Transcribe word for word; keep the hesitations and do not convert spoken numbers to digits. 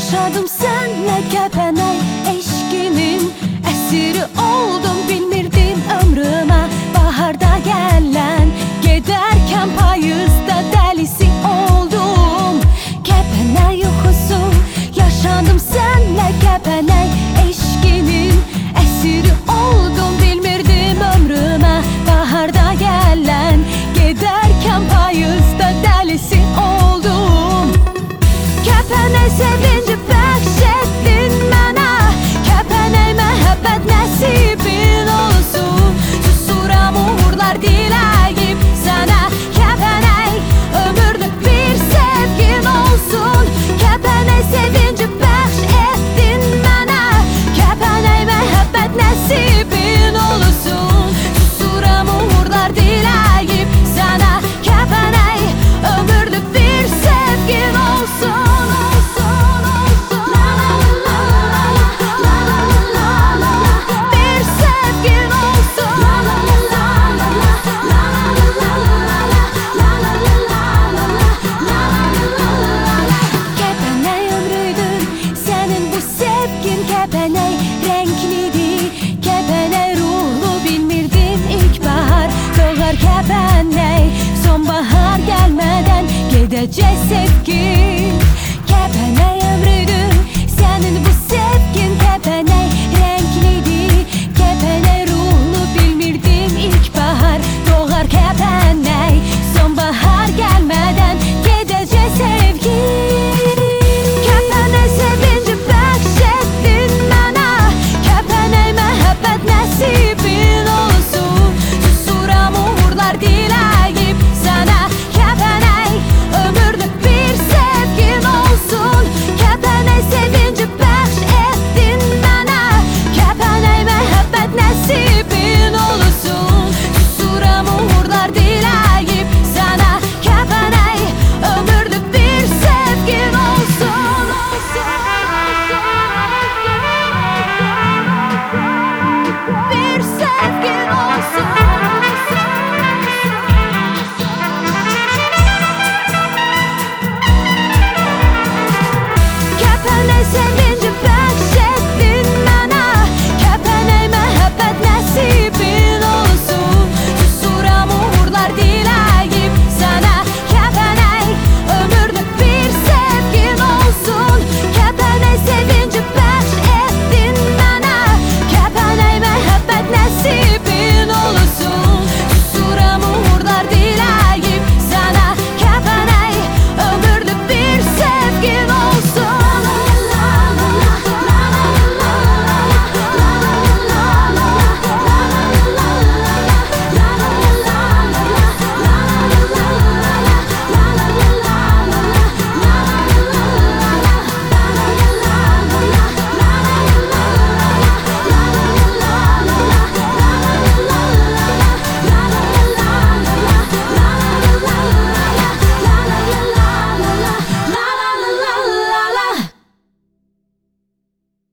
Yaşadım senle kepeney eşkinin esiri oldum, bilmirdim ömrüme baharda gelen, giderken payızda delisi oldum. Kepeney yuxusu yaşadım senle kepeney eşkinin esiri oldum, bilmirdim ömrüme baharda gelen, giderken payızda delisi oldum. Kepeney sevinci bəxş etdin mənə, kepeney məhəbbət nəsibin olsun. Susuram uğurlar diləyib sənə, kepeney ömürlük bir sevgin olsun. Kepeney sevinci bəxş etdin mənə, kepeney məhəbbət nəsibin olsun. Susuram uğurlar diləyib sənə, kepeney ömürlük bir sevgin olsun. Kepeney renklidir, kepeney ruhlu, bilmirdim ilkbahar doğar kepeney. Sonbahar gelmeden gidecek sevgi